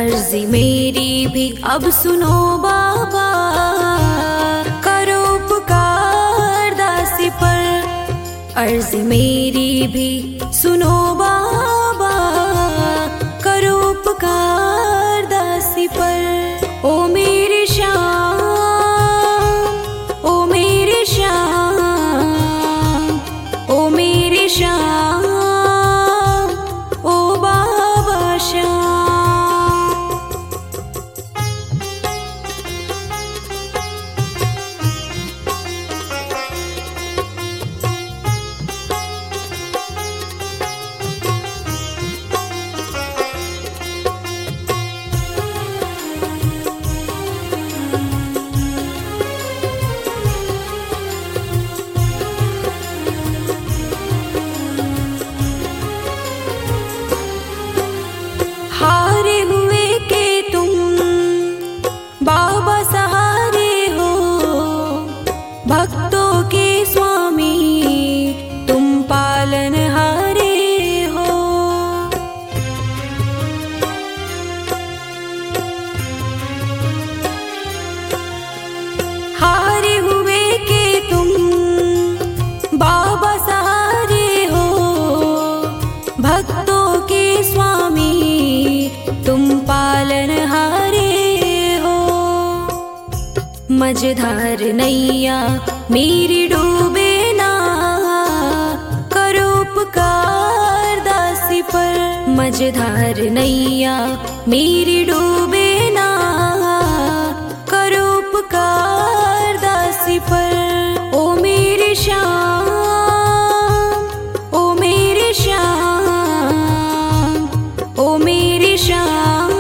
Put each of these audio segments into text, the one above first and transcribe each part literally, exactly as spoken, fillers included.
अर्जी मेरी भी अब सुनो बाबा, करो उपकार दासी पर। अर्जी मेरी भी सुनो बाबा, करो उपकार दासी पर। ओ मेरे श्याम, ओ मेरे श्याम, ओ मेरे श्याम, ओ बाबा श्याम। हारे हुए के तुम बाबा सहारे हो, भक्तों के स्वामी तुम पालनहारे हो। हारे हुए के तुम बाबा सहारे हो, भक्तों के स्वामी तुम पालनहारे हो। मझधार नैया मेरी डूबे ना, करो उपकार दासी पर। मझधार नैया मेरी डूबे ना, करो उपकार दासी पर। ओ मेरे श्याम, ओ मेरे श्याम, ओ मेरे श्याम,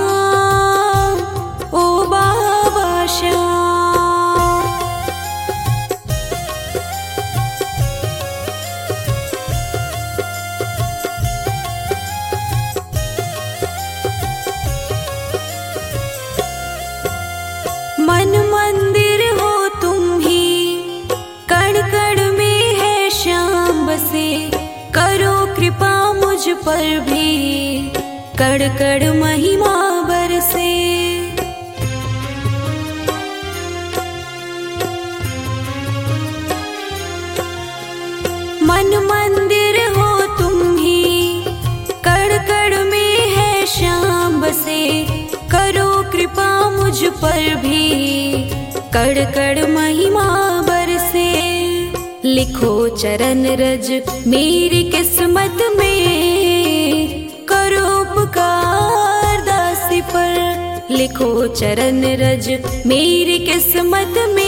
ओ बाबा श्याम। मन मंदिर हो तुम ही, कण कण में है श्याम बसे। करो कृपा मुझ पर भी, कड़ कड़ महिमा बरसे। मन मंदिर हो तुम ही, कड़ कड़ में है श्याम बसे। करो कृपा मुझ पर भी, कड़ कड़ महिमा बरसे। लिखो चरण रज मेरी किस्मत में, करो उपकार दासी पर। लिखो चरण रज मेरी किस्मत में,